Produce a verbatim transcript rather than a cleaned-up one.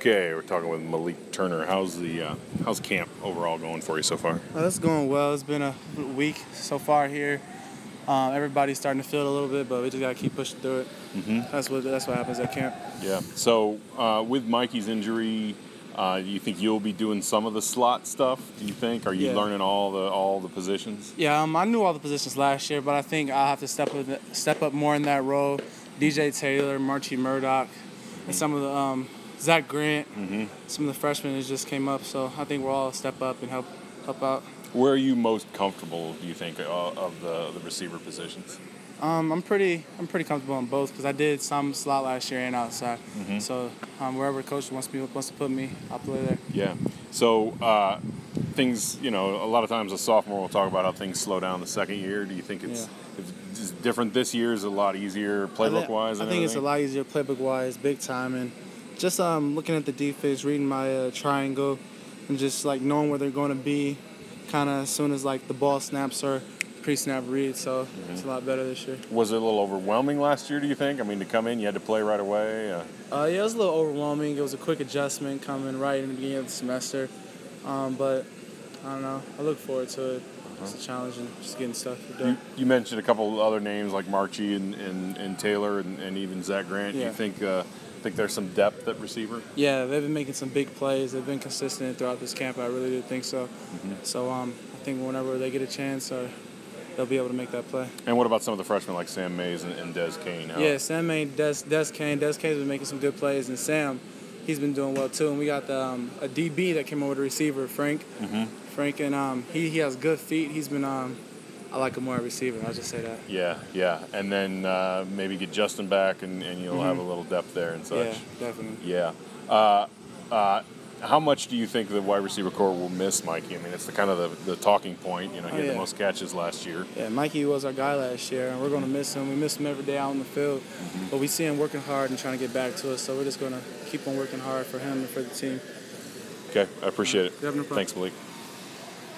Okay, we're talking with Malik Turner. How's the uh, how's camp overall going for you so far? Well, it's going well. It's been a week so far here. Um, everybody's starting to feel it a little bit, but we just gotta keep pushing through it. Mm-hmm. That's what that's what happens at camp. Yeah. So uh, with Mikey's injury, uh, do you think you'll be doing some of the slot stuff? Do you think? Are you Yeah. learning all the all the positions? Yeah, um, I knew all the positions last year, but I think I'll have to step up step up more in that role. D J Taylor, Marchie Murdoch, and some of the um, Zach Grant, Mm-hmm. some of the freshmen that just came up. So I think we'll all step up and help help out. Where are you most comfortable? Do you think uh, of the the receiver positions? Um, I'm pretty I'm pretty comfortable on both because I did some slot last year and outside. Mm-hmm. So um, wherever coach wants me wants to put me, I'll play there. Yeah. So uh, things, you know, a lot of times a sophomore will talk about how things slow down the second year. Do you think it's, Yeah. it's different this year? Is it a lot easier playbook wise? I think it's a lot easier playbook wise, big time, and just um, looking at the defense, reading my uh, triangle, and just like knowing where they're going to be, kind of as soon as like the ball snaps or pre-snap read. So Mm-hmm. it's a lot better this year. Was it a little overwhelming last year? Do you think? I mean, to come in, you had to play right away. Uh, Uh, yeah, it was a little overwhelming. It was a quick adjustment coming right in the beginning of the semester, um, but I don't know. I look forward to it. It's a challenge and just getting stuff done. you, you mentioned a couple of other names like Marchie and, and, and Taylor and, and even Zach Grant. Do Yeah. you think uh, think there's some depth at receiver? Yeah, they've been making some big plays. They've been consistent throughout this camp. I really do think so. Mm-hmm. So um, I think whenever they get a chance, uh, they'll be able to make that play. And what about some of the freshmen like Sam Mays and, and Des Kane? How- Yeah, Sam Main, Des, Des Kane. Des Kane's been making some good plays, and Sam, he's been doing well too. And we got the, um, a D B that came over the receiver, Frank. Mm-hmm. Frank, and um, he, he has good feet. He's been, um, I like him more at receiver. I'll just say that. Yeah, yeah. And then uh, maybe get Justin back and, and you'll Mm-hmm. have a little depth there and such. Yeah, definitely. Yeah. Uh, uh, how much do you think the wide receiver core will miss Mikey? I mean, it's the kind of the, the talking point. You know, he Oh, had yeah. the most catches last year. Yeah, Mikey was our guy last year, and we're going to miss him. We miss him every day out on the field, Mm-hmm. but we see him working hard and trying to get back to us, so we're just going to keep on working hard for him and for the team. Okay, I appreciate it. You have no problem. Thanks, Malik.